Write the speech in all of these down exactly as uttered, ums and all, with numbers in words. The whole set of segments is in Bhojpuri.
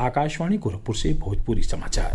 आकाशवाणी गोरखपुर से भोजपुरी समाचार।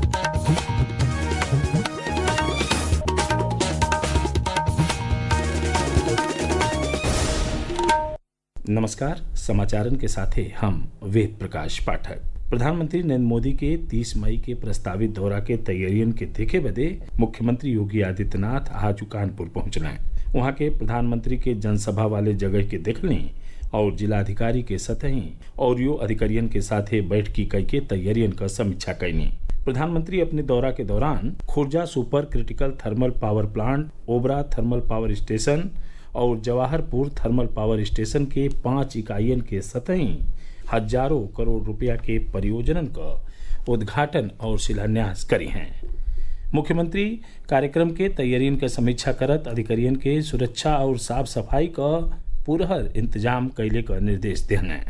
नमस्कार, समाचारन के साथ हैं हम वेद प्रकाश पाठक। प्रधानमंत्री नरेंद्र मोदी के तीस मई के प्रस्तावित दौरा के तैयारियन के देखे बदे मुख्यमंत्री योगी आदित्यनाथ आज कानपुर पहुंचना। वहां के प्रधानमंत्री के जनसभा वाले जगह के देखने और जिलाधिकारी के सतही और यो अधिकारियन के साथ बैठकी कई के तैयारियन का समीक्षा कैनी। प्रधानमंत्री अपने दौरा के दौरान Khurja super critical thermal power plant, Obra thermal power station और जवाहरपुर थर्मल पावर स्टेशन के पांच इकाइयन के सतही हजारों करोड़ रुपया के परियोजनन का उद्घाटन और शिलान्यास करी हैं। मुख्यमंत्री कार्यक्रम के तैयारियन का समीक्षा करत अधिकारियन के सुरक्षा और साफ सफाई का पूरहर इंतजाम कैले का निर्देश देने।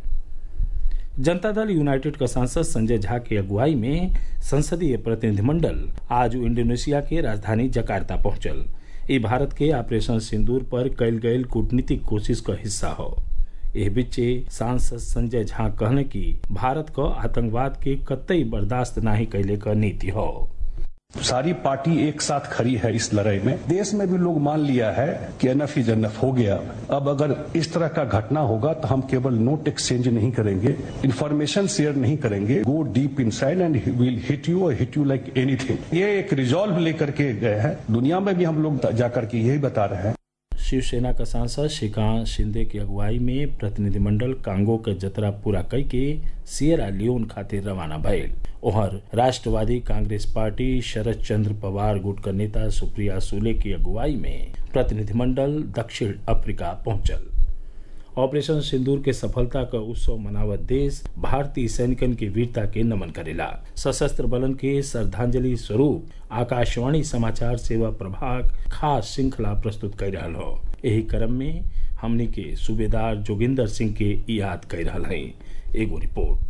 जनता दल यूनाइटेड का सांसद संजय झा की अगुवाई में संसदीय प्रतिनिधिमंडल आज इंडोनेशिया के राजधानी जकार्ता पहुंचल। ये भारत के ऑपरेशन सिंदूर पर कैल गयल कूटनीतिक कोशिश का हिस्सा हो। एह बीचे सांसद संजय झा कहने की भारत को आतंकवाद के कतई बर्दाश्त नहीं कैले का नीति हो। सारी पार्टी एक साथ खड़ी है इस लड़ाई में। देश में भी लोग मान लिया है कि एनफ इज एनफ हो गया। अब अगर इस तरह का घटना होगा तो हम केवल नोट एक्सचेंज नहीं करेंगे, इंफॉर्मेशन शेयर नहीं करेंगे, go deep inside and will hit you और हिट यू लाइक एनीथिंग। ये एक रिजॉल्व लेकर के गए हैं। दुनिया में भी हम लोग जाकर के यही बता रहे हैं। शिवसेना का सांसद श्रीकांत शिंदे की अगुवाई में प्रतिनिधिमंडल कांगो के जतरा पूरा कई के सियरा लियोन खातिर रवाना भइल। ओहर राष्ट्रवादी कांग्रेस पार्टी शरद चंद्र पवार गुट का नेता सुप्रिया सुले की अगुवाई में प्रतिनिधिमंडल दक्षिण अफ्रीका पहुंचल। ऑपरेशन सिंदूर के सफलता का उत्सव मनावत देश भारतीय सैनिकन की वीरता के नमन करेला। सशस्त्र बलन के श्रद्धांजलि स्वरूप आकाशवाणी समाचार सेवा प्रभाग खास श्रृंखला प्रस्तुत कर रहा हो। यही क्रम में हमनी के सूबेदार जोगिंदर सिंह के याद कर रहा है। एगो रिपोर्ट।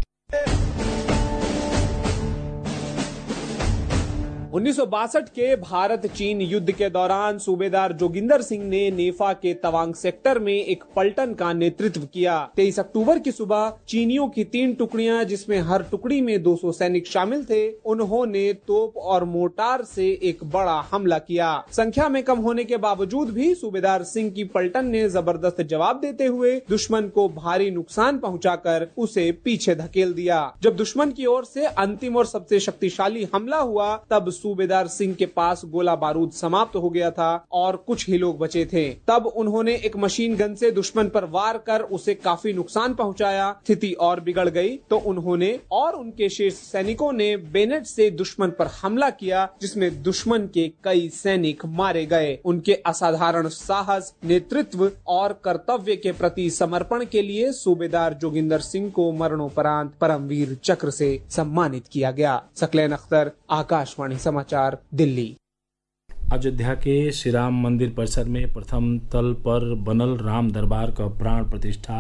उन्नीस सौ बासठ के भारत चीन युद्ध के दौरान सूबेदार जोगिंदर सिंह ने नेफा के तवांग सेक्टर में एक पलटन का नेतृत्व किया। तेईस अक्टूबर की सुबह चीनियों की तीन टुकड़ियां, जिसमें हर टुकड़ी में दो सौ सैनिक शामिल थे, उन्होंने तोप और मोर्टार से एक बड़ा हमला किया। संख्या में कम होने के बावजूद भी सूबेदार सिंह की पलटन ने जबरदस्त जवाब देते हुए दुश्मन को भारी नुकसान पहुंचाकर उसे पीछे धकेल दिया। जब दुश्मन की ओर से अंतिम और सबसे शक्तिशाली हमला हुआ तब सूबेदार सिंह के पास गोला बारूद समाप्त हो गया था और कुछ ही लोग बचे थे। तब उन्होंने एक मशीन गन से दुश्मन पर वार कर उसे काफी नुकसान पहुंचाया। स्थिति और बिगड़ गई तो उन्होंने और उनके शेष सैनिकों ने बेनेट से दुश्मन पर हमला किया, जिसमें दुश्मन के कई सैनिक मारे गए। उनके असाधारण साहस, नेतृत्व और कर्तव्य के प्रति समर्पण के लिए सूबेदार जोगिंदर सिंह को मरणोपरांत परमवीर चक्र से सम्मानित किया गया। सकलैन अख्तर, आकाशवाणी समाचार, दिल्ली। अयोध्या के श्री राम मंदिर परिसर में प्रथम तल पर बनल राम दरबार का प्राण प्रतिष्ठा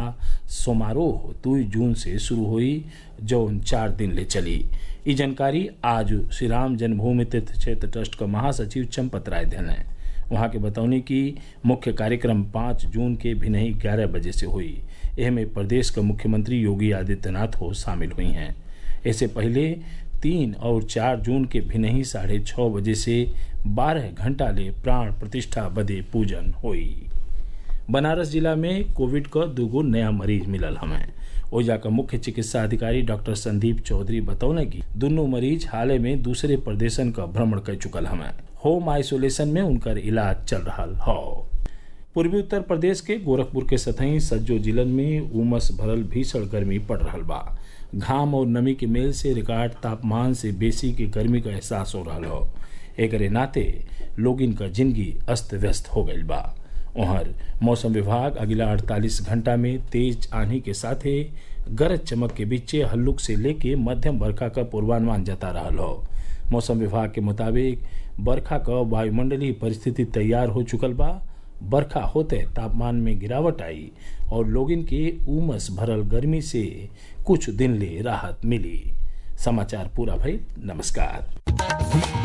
समारोह दो जून से शुरू हुई, जो चार दिन ले चली। ये जानकारी आज श्री राम जन्मभूमि तीर्थ क्षेत्र ट्रस्ट का महासचिव चंपत राय देने। वहां के बतौने की मुख्य कार्यक्रम पाँच जून के भिन्नही ग्यारह बजे से हुई। इनमें प्रदेश का मुख्यमंत्री योगी आदित्यनाथ हो शामिल हुई हैं। इससे पहले तीन और चार जून के भिन्नही साढ़े छः बजे से बारह घंटा ले प्राण प्रतिष्ठा बदे पूजन हुई। बनारस जिला में कोविड का दूगो नया मरीज मिलल हमें। ओजा का मुख्य चिकित्सा अधिकारी डॉक्टर संदीप चौधरी बतौने की दोनों मरीज हाल में दूसरे प्रदेशन का भ्रमण कर चुकल हमें। होम आइसोलेशन में उनका इलाज चल रहा हो। पूर्वी उत्तर प्रदेश के गोरखपुर के सतही सज्जो जिलन में उमस भरल भीषण गर्मी पड़ रहा बा। घाम और नमी के मेल से रिकॉर्ड तापमान से बेसी की गर्मी का एहसास हो रहा हो। एक नाते लोग इनका जिंदगी अस्त व्यस्त हो गई बा। उहर मौसम विभाग अगला अड़तालीस घंटा में तेज आंधी के साथ गरज चमक के बीचे हल्लुक से लेके मध्यम बरखा का पूर्वानुमान जता रहा हो। मौसम विभाग के मुताबिक बरखा का वायुमंडलीय परिस्थिति तैयार हो चुकल बा। बरखा होते तापमान में गिरावट आई और लोगन के उमस भरल गर्मी से कुछ दिन ले राहत मिली। समाचार पूरा भइल। नमस्कार।